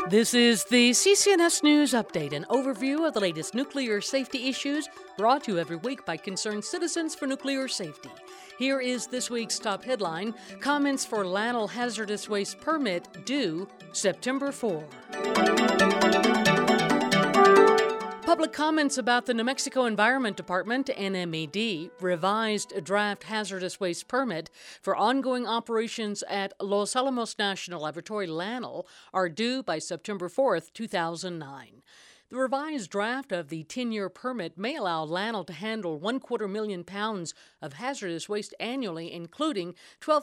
This is the CCNS News Update, an overview of the latest nuclear safety issues brought to you every week by concerned citizens for nuclear safety. Here is this week's top headline: comments for LANL hazardous waste permit due September 4. Public comments about the New Mexico Environment Department, NMED, revised draft hazardous waste permit for ongoing operations at Los Alamos National Laboratory, LANL, are due by September 4th, 2009. The revised draft of the 10-year permit may allow LANL to handle 250,000 pounds of hazardous waste annually, including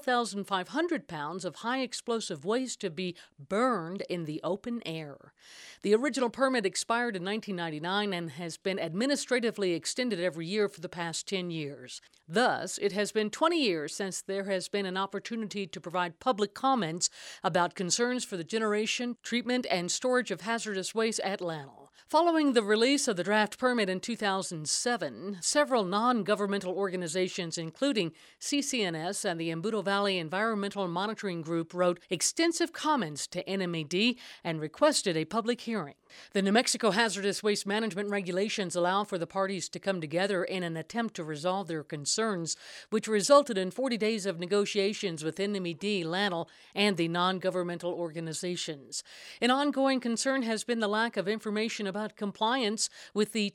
12,500 pounds of high explosive waste to be burned in the open air. The original permit expired in 1999 and has been administratively extended every year for the past 10 years. Thus, it has been 20 years since there has been an opportunity to provide public comments about concerns for the generation, treatment, and storage of hazardous waste at LANL. Following the release of the draft permit in 2007, several non-governmental organizations, including CCNS and the Embudo Valley Environmental Monitoring Group, wrote extensive comments to NMED and requested a public hearing. The New Mexico Hazardous Waste Management regulations allow for the parties to come together in an attempt to resolve their concerns, which resulted in 40 days of negotiations with NMED, LANL, and the non-governmental organizations. An ongoing concern has been the lack of information about compliance with the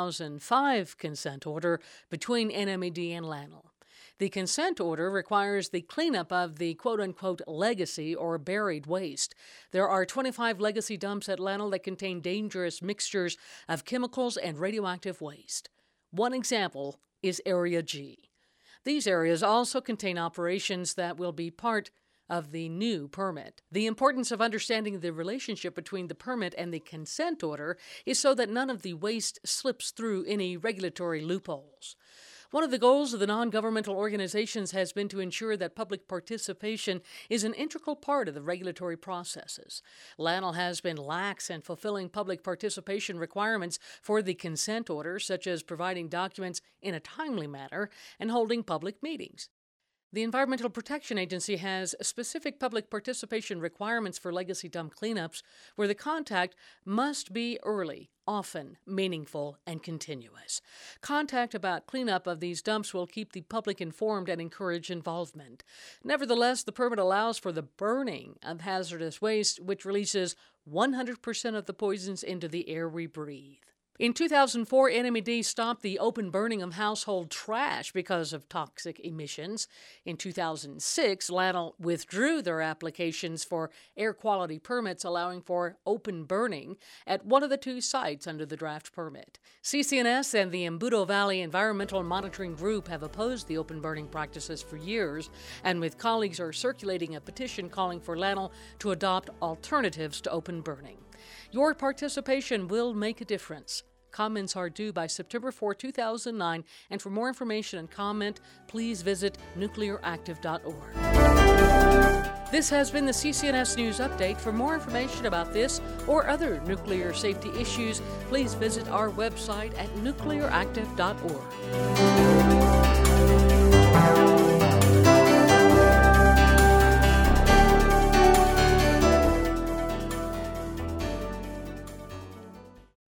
2005 consent order between NMED and LANL. The consent order requires the cleanup of the quote-unquote legacy or buried waste. There are 25 legacy dumps at LANL that contain dangerous mixtures of chemicals and radioactive waste. One example is Area G. These areas also contain operations that will be part of the new permit. The importance of understanding the relationship between the permit and the consent order is so that none of the waste slips through any regulatory loopholes. One of the goals of the non-governmental organizations has been to ensure that public participation is an integral part of the regulatory processes. LANL has been lax in fulfilling public participation requirements for the consent order, such as providing documents in a timely manner and holding public meetings. The Environmental Protection Agency has specific public participation requirements for legacy dump cleanups, where the contact must be early, often, meaningful, and continuous. Contact about cleanup of these dumps will keep the public informed and encourage involvement. Nevertheless, the permit allows for the burning of hazardous waste, which releases 100% of the poisons into the air we breathe. In 2004, NMED stopped the open burning of household trash because of toxic emissions. In 2006, LANL withdrew their applications for air quality permits allowing for open burning at one of the two sites under the draft permit. CCNS and the Embudo Valley Environmental Monitoring Group have opposed the open burning practices for years, and with colleagues are circulating a petition calling for LANL to adopt alternatives to open burning. Your participation will make a difference. Comments are due by September 4, 2009, and for more information and comment, please visit nuclearactive.org. This has been the CCNS News Update. For more information about this or other nuclear safety issues, please visit our website at nuclearactive.org.